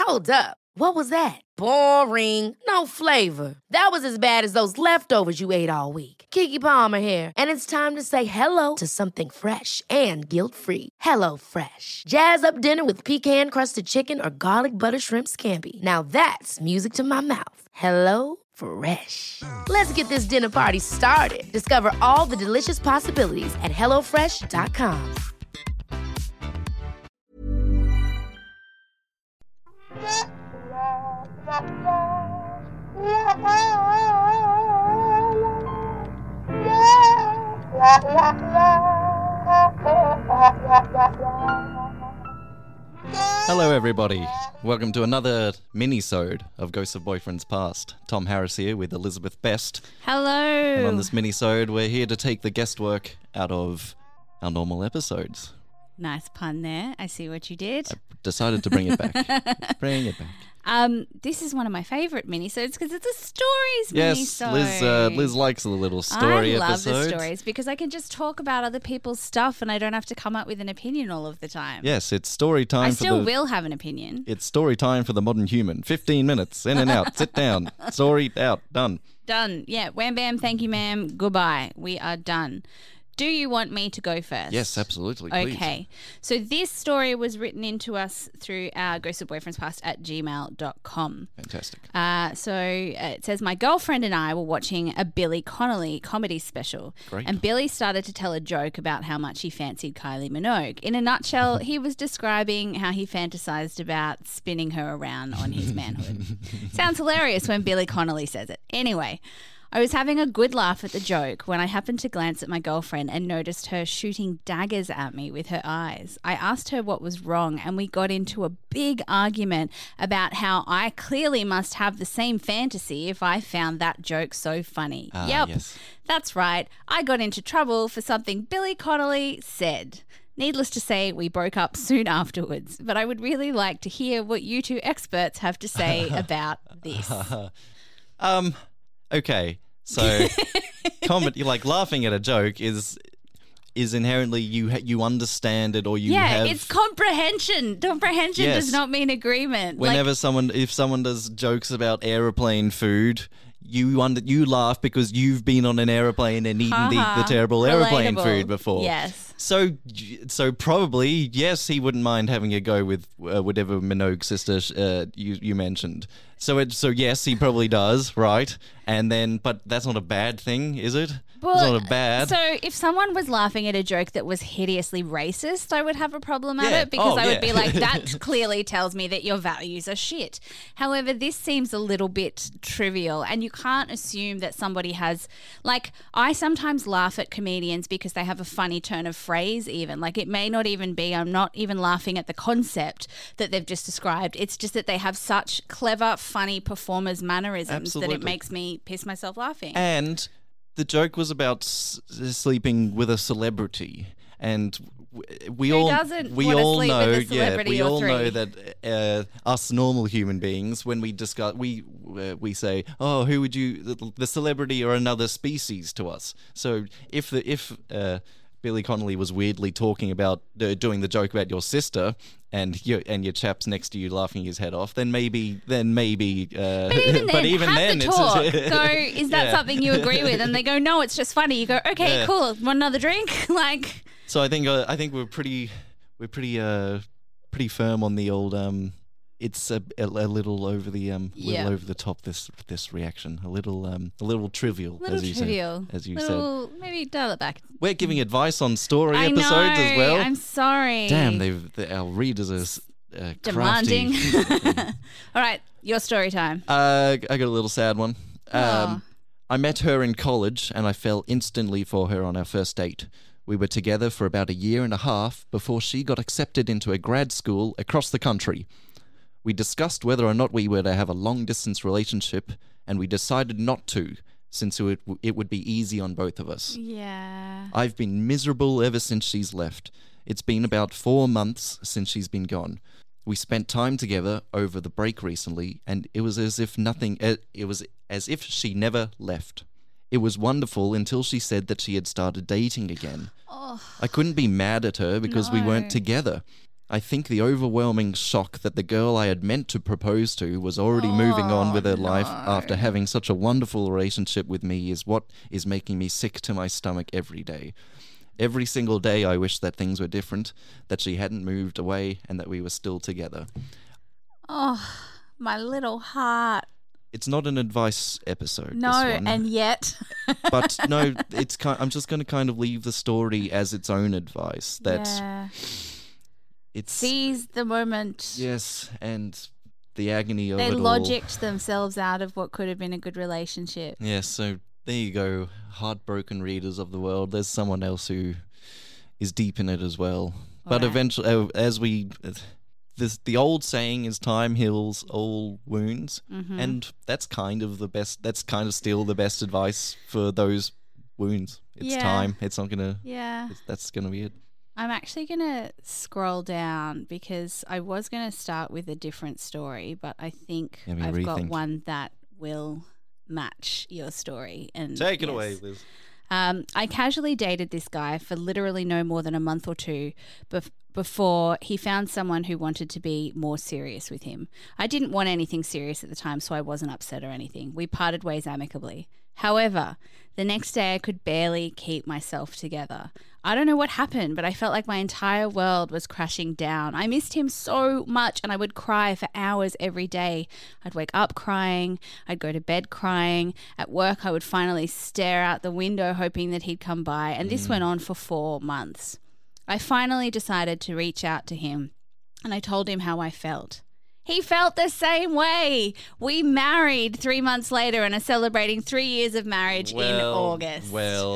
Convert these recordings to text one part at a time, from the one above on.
Hold up. What was that? Boring. No flavor. That was as bad as those leftovers you ate all week. Keke Palmer here, and it's time to say hello to something fresh and guilt-free. Hello Fresh. Jazz up dinner with pecan-crusted chicken or garlic butter shrimp scampi. Now that's music to my mouth. Hello Fresh. Let's get this dinner party started. Discover all the delicious possibilities at hellofresh.com. Hello everybody, welcome to another mini-sode of Ghosts of Boyfriends Past. Tom Harris here with Elizabeth Best. Hello. And on this mini-sode, we're here to take the guesswork out of our normal episodes. Nice pun there. I see what you did. I decided to bring it back. This is one of my favourite minisodes because it's a stories yes, minisode. Liz likes a little story I love episode. the stories because I can just talk about other people's stuff and I don't have to come up with an opinion all of the time. Yes, it's story time. I still will have an opinion. It's story time for the modern human. 15 minutes, in and out, sit down, story out, done. Done. Yeah, wham bam, thank you ma'am, goodbye. We are done. Do you want me to go first? Yes, absolutely, please. Okay. So this story was written into us through our ghostofboyfriendspast@gmail.com. Fantastic. It says, my girlfriend and I were watching a Billy Connolly comedy special. Great. And Billy started to tell a joke about how much he fancied Kylie Minogue. In a nutshell, he was describing how he fantasized about spinning her around on his manhood. Sounds hilarious when Billy Connolly says it. Anyway, I was having a good laugh at the joke when I happened to glance at my girlfriend and noticed her shooting daggers at me with her eyes. I asked her what was wrong and we got into a big argument about how I clearly must have the same fantasy if I found that joke so funny. Yep, yes. That's right. I got into trouble for something Billy Connolly said. Needless to say, we broke up soon afterwards, but I would really like to hear what you two experts have to say about this. Okay, so comedy, like laughing at a joke, is inherently you understand it or you have. Yeah, it's comprehension. Comprehension Yes. does not mean agreement. Whenever if someone does jokes about aeroplane food, you laugh because you've been on an aeroplane and eaten the terrible aeroplane Relatable. food before. Yes. So probably yes, he wouldn't mind having a go with whatever Minogue sister you mentioned. So yes, he probably does, right? And then, but that's not a bad thing, is it? Well, it's not a bad. So if someone was laughing at a joke that was hideously racist, I would have a problem at Yeah. it because Oh, I would yeah. be like, that clearly tells me that your values are shit. However, this seems a little bit trivial and you can't assume that somebody has, like, I sometimes laugh at comedians because they have a funny turn of phrase even. Like it may not even be, I'm not even laughing at the concept that they've just described. It's just that they have such clever, funny performers' mannerisms that Absolutely. it makes me piss myself laughing. And the joke was about sleeping with a celebrity, and we Who all doesn't we wanna all sleep know, with a celebrity we or all three? know that us normal human beings, when we discuss, we say, oh, who would you, the celebrity or another species to us. So if Billy Connolly was weirdly talking about doing the joke about your sister, and your chap's next to you laughing his head off, then maybe. But even then, have the talk. Go, is that something you agree with? And they go, no, it's just funny. You go, okay, Yeah. cool. Want another drink? Like, So I think we're pretty firm on the old. It's a little over the little over the top. This reaction, a little trivial, little as you trivial. said. As you little, maybe dial it back. We're giving advice on story I episodes know. as well. I'm sorry. Damn, our readers are demanding. crafty. All right, your story time. I got a little sad one. Oh. I met her in college and I fell instantly for her on our first date. We were together for about 1.5 years before she got accepted into a grad school across the country. We discussed whether or not we were to have a long-distance relationship, and we decided not to, since it would be easy on both of us. Yeah. I've been miserable ever since she's left. It's been about 4 months since she's been gone. We spent time together over the break recently, and it was as if she never left. It was wonderful until she said that she had started dating again. Oh, I couldn't be mad at her because we weren't together. I think the overwhelming shock that the girl I had meant to propose to was already moving on with her life after having such a wonderful relationship with me is what is making me sick to my stomach every day. Every single day I wish that things were different, that she hadn't moved away, and that we were still together. Oh, my little heart. It's not an advice episode. No, this one. and yet. But no, I'm just going to kind of leave the story as its own advice. That it's seize the moment. Yes, and the agony of they it all. They logicked themselves out of what could have been a good relationship. Yes, so there you go, heartbroken readers of the world. There's someone else who is deep in it as well. But eventually, as we... the old saying is time heals all wounds, and that's kind of the best. That's kind of still the best advice for those wounds. It's time. It's not gonna. Yeah. That's gonna be it. I'm actually gonna scroll down because I was gonna start with a different story, but I think I've got one that will match your story. And take it away, Liz. I casually dated this guy for literally no more than a month or two before he found someone who wanted to be more serious with him. I didn't want anything serious at the time, so I wasn't upset or anything. We parted ways amicably. However, the next day I could barely keep myself together. I don't know what happened, but I felt like my entire world was crashing down. I missed him so much, and I would cry for hours every day. I'd wake up crying. I'd go to bed crying. At work, I would finally stare out the window hoping that he'd come by, and this went on for 4 months. I finally decided to reach out to him, and I told him how I felt. He felt the same way. We married 3 months later and are celebrating 3 years of marriage in August.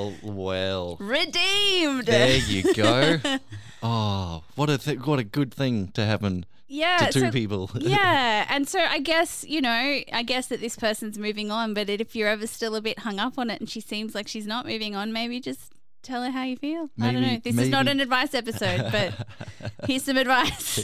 Well. Redeemed. There you go. Oh, what a good thing to happen to two people. Yeah, and so I guess that this person's moving on, but if you're ever still a bit hung up on it and she seems like she's not moving on, maybe just tell her how you feel. I don't know. This is not an advice episode, but here's some advice.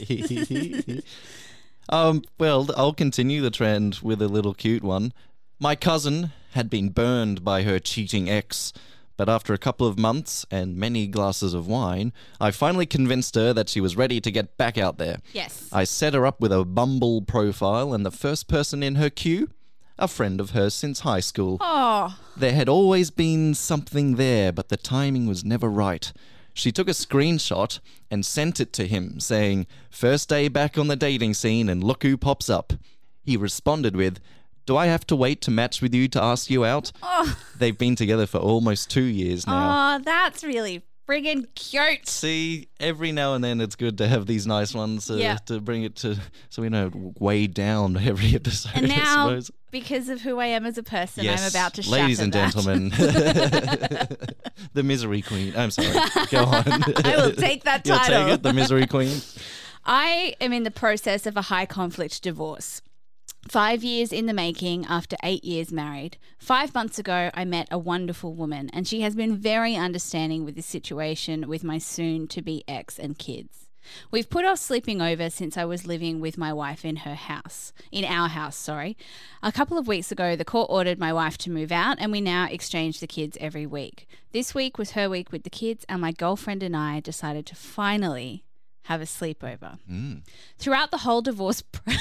Well, I'll continue the trend with a little cute one. My cousin had been burned by her cheating ex, but after a couple of months and many glasses of wine, I finally convinced her that she was ready to get back out there. Yes. I set her up with a Bumble profile, and the first person in her queue, a friend of hers since high school. Oh. There had always been something there, but the timing was never right. She took a screenshot and sent it to him, saying, "First day back on the dating scene and look who pops up." He responded with, "Do I have to wait to match with you to ask you out?" Oh. They've been together for almost 2 years now. Oh, that's really friggin' cute. See, every now and then it's good to have these nice ones to bring it to, so we don't weigh down every episode, and now, I suppose. Because of who I am as a person, yes, I'm about to shatter ladies and that. gentlemen, the Misery Queen. I'm sorry. Go on. I will take that You'll title. take it, the Misery Queen. I am in the process of a high conflict divorce. 5 years in the making after 8 years married. 5 months ago, I met a wonderful woman, and she has been very understanding with the situation with my soon-to-be ex and kids. We've put off sleeping over since I was living with my wife in our house. A couple of weeks ago, the court ordered my wife to move out, and we now exchange the kids every week. This week was her week with the kids, and my girlfriend and I decided to finally have a sleepover. Throughout the whole divorce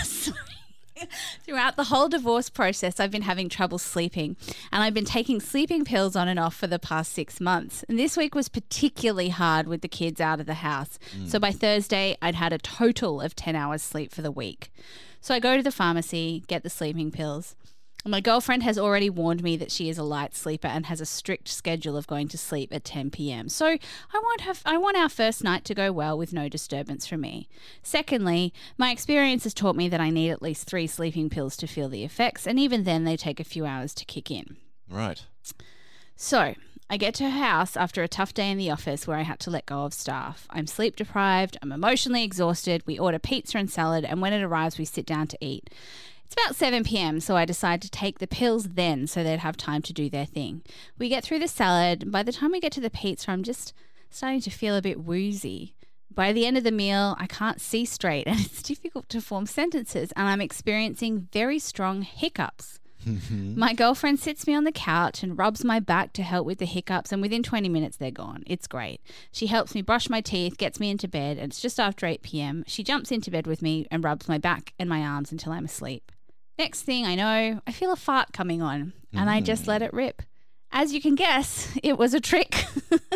process, I've been having trouble sleeping, and I've been taking sleeping pills on and off for the past 6 months. And this week was particularly hard with the kids out of the house. So by Thursday, I'd had a total of 10 hours sleep for the week. So I go to the pharmacy, get the sleeping pills. My girlfriend has already warned me that she is a light sleeper and has a strict schedule of going to sleep at 10 p.m. So I want our first night to go well with no disturbance from me. Secondly, my experience has taught me that I need at least 3 sleeping pills to feel the effects, and even then they take a few hours to kick in. Right. So I get to her house after a tough day in the office where I had to let go of staff. I'm sleep deprived, I'm emotionally exhausted. We order pizza and salad, and when it arrives, we sit down to eat. It's about 7 p.m, so I decide to take the pills then so they'd have time to do their thing. We get through the salad, and by the time we get to the pizza, I'm just starting to feel a bit woozy. By the end of the meal, I can't see straight, and it's difficult to form sentences, and I'm experiencing very strong hiccups. My girlfriend sits me on the couch and rubs my back to help with the hiccups, and within 20 minutes they're gone. It's great. She helps me brush my teeth, gets me into bed, and it's just after 8 p.m. She jumps into bed with me and rubs my back and my arms until I'm asleep. Next thing I know, I feel a fart coming on, and I just let it rip. As you can guess, it was a trick.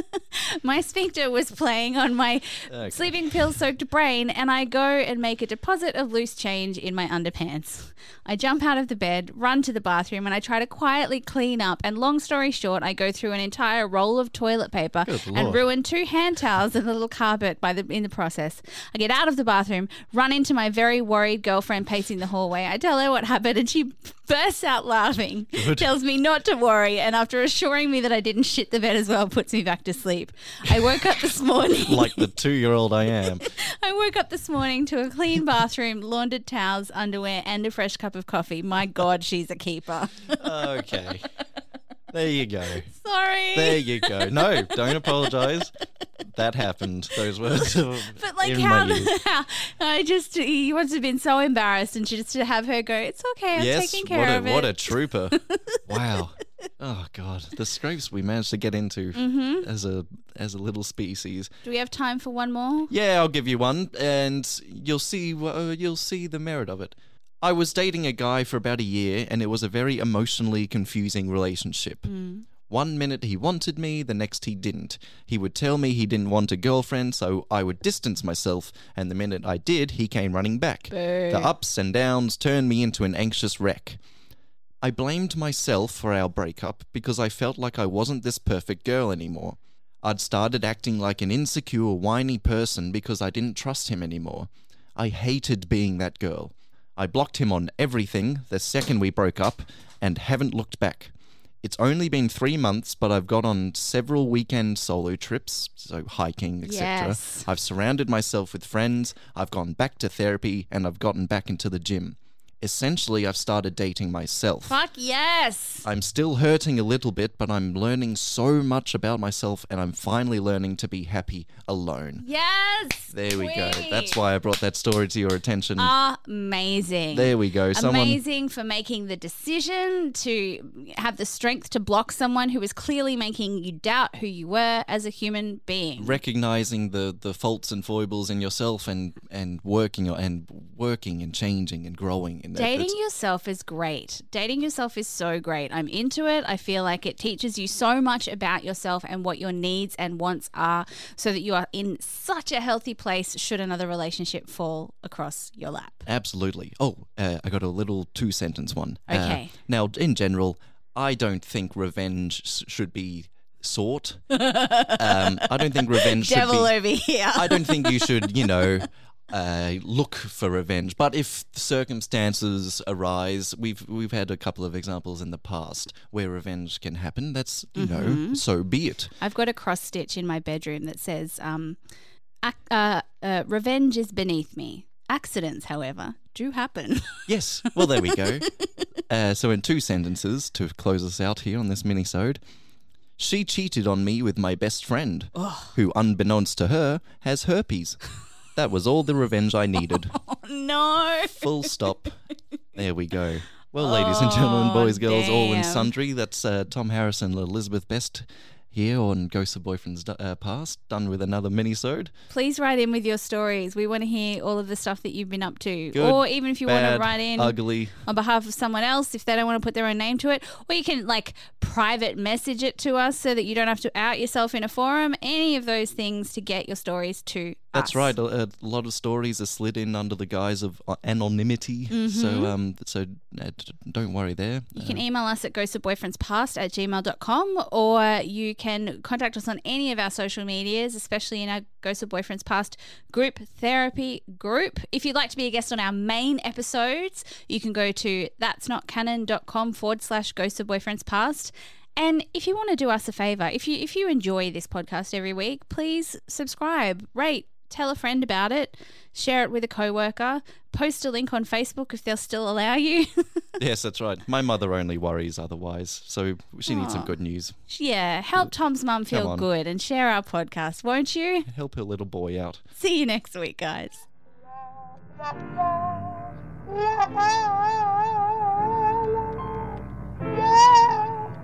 My sphincter was playing on my sleeping pill-soaked brain, and I go and make a deposit of loose change in my underpants. I jump out of the bed, run to the bathroom, and I try to quietly clean up. And long story short, I go through an entire roll of toilet paper and ruin 2 hand towels and a little carpet in the process. I get out of the bathroom, run into my very worried girlfriend pacing the hallway. I tell her what happened, and she bursts out laughing, tells me not to worry, and after assuring me that I didn't shit the bed as well, puts me back to sleep. I woke up this morning. Like the 2-year-old I am. I woke up this morning to a clean bathroom, laundered towels, underwear, and a fresh cup of coffee. My God, she's a keeper. Okay. There you go. Sorry. There you go. No, don't apologise. That happened. Those words. But like in how my youth. he must have been so embarrassed, and just to have her go, it's okay, I'm taking care of it. What a trooper. Wow. Oh God, the scrapes we managed to get into as a little species. Do we have time for one more? Yeah, I'll give you one, and you'll see the merit of it. I was dating a guy for about a year, and it was a very emotionally confusing relationship. One minute he wanted me, the next he didn't. He would tell me he didn't want a girlfriend, so I would distance myself, and the minute I did, he came running back. Boo. The ups and downs turned me into an anxious wreck. I blamed myself for our breakup because I felt like I wasn't this perfect girl anymore. I'd started acting like an insecure, whiny person because I didn't trust him anymore. I hated being that girl. I blocked him on everything the second we broke up and haven't looked back. It's only been 3 months, but I've got on several weekend solo trips, so hiking, etc. Yes. I've surrounded myself with friends, I've gone back to therapy, and I've gotten back into the gym. Essentially, I've started dating myself. Fuck yes. I'm still hurting a little bit, but I'm learning so much about myself, and I'm finally learning to be happy alone. Yes. There we go. Sweet. That's why I brought that story to your attention. Amazing. There we go. Amazing for making the decision to have the strength to block someone who was clearly making you doubt who you were as a human being. Recognizing the faults and foibles in yourself and working and changing and growing. Dating yourself is great. Dating yourself is so great. I'm into it. I feel like it teaches you so much about yourself and what your needs and wants are so that you are in such a healthy place should another relationship fall across your lap. Absolutely. Oh, I got a little 2-sentence one. Okay. Now, in general, I don't think revenge should be sought. I don't think revenge should be... Devil over here. I don't think you should, look for revenge. But if circumstances arise, we've had a couple of examples in the past where revenge can happen. That's, so be it. I've got a cross stitch in my bedroom that says, revenge is beneath me. Accidents, however, do happen. Yes. Well, there we go. So in 2 sentences to close us out here on this mini-sode, she cheated on me with my best friend, who, unbeknownst to her, has herpes. That was all the revenge I needed. Oh, no. Full stop. There we go. Well, ladies and gentlemen, boys, girls, all in sundry, that's Tom Harrison and Elizabeth Best here on Ghosts of Boyfriends Past, done with another mini-sode. Please write in with your stories. We want to hear all of the stuff that you've been up to. Good, or even if you want to write in ugly, on behalf of someone else, if they don't want to put their own name to it. Or you can private message it to us so that you don't have to out yourself in a forum. Any of those things to get your stories to That's us. right. A lot of stories are slid in under the guise of anonymity. Mm-hmm. So don't worry there. You can email us at ghostofboyfriendspast@gmail.com, or you can contact us on any of our social medias, especially in our Ghosts of Boyfriends Past group therapy group. If you'd like to be a guest on our main episodes, you can go to that'snotcanon.com/Ghosts of Boyfriends Past. And if you want to do us a favor, if you enjoy this podcast every week, please subscribe, rate, tell a friend about it, share it with a coworker, post a link on Facebook if they'll still allow you. Yes, that's right. My mother only worries otherwise, so she needs some good news. Yeah, help Tom's mum feel good and share our podcast, won't you? Help her little boy out. See you next week, guys.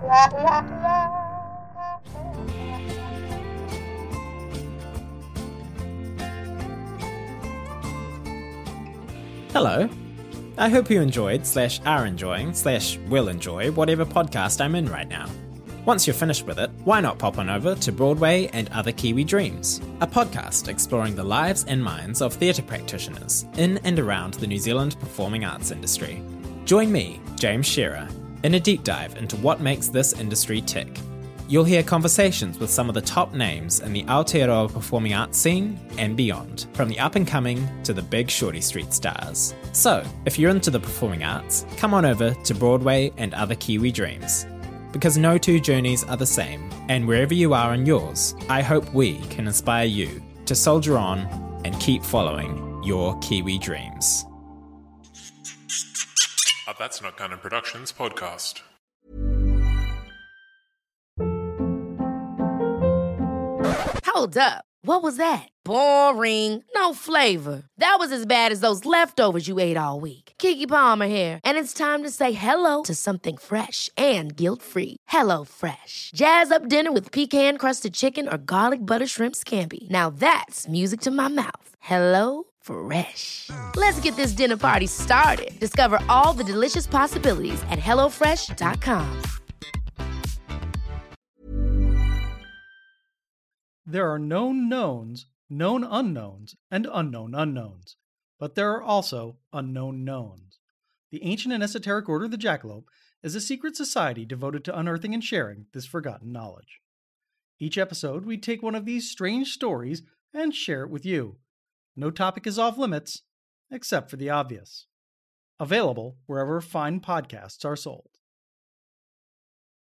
Hello. I hope you enjoyed /are enjoying /will enjoy whatever podcast I'm in right now. Once you're finished with it, why not pop on over to Broadway and Other Kiwi Dreams, a podcast exploring the lives and minds of theatre practitioners in and around the New Zealand performing arts industry. Join me, James Shearer, in a deep dive into what makes this industry tick. You'll hear conversations with some of the top names in the Aotearoa performing arts scene and beyond, from the up-and-coming to the big Shorty Street stars. So, if you're into the performing arts, come on over to Broadway and Other Kiwi Dreams. Because no two journeys are the same, and wherever you are in yours, I hope we can inspire you to soldier on and keep following your Kiwi dreams. A That's Not Canon Productions podcast. Hold up. What was that? Boring. No flavor. That was as bad as those leftovers you ate all week. Keke Palmer here, and it's time to say hello to something fresh and guilt-free. HelloFresh. Jazz up dinner with pecan-crusted chicken or garlic butter shrimp scampi. Now that's music to my mouth. HelloFresh. Let's get this dinner party started. Discover all the delicious possibilities at HelloFresh.com. There are known knowns, known unknowns, and unknown unknowns. But there are also unknown knowns. The ancient and esoteric Order of the Jackalope is a secret society devoted to unearthing and sharing this forgotten knowledge. Each episode, we take one of these strange stories and share it with you. No topic is off limits, except for the obvious. Available wherever fine podcasts are sold.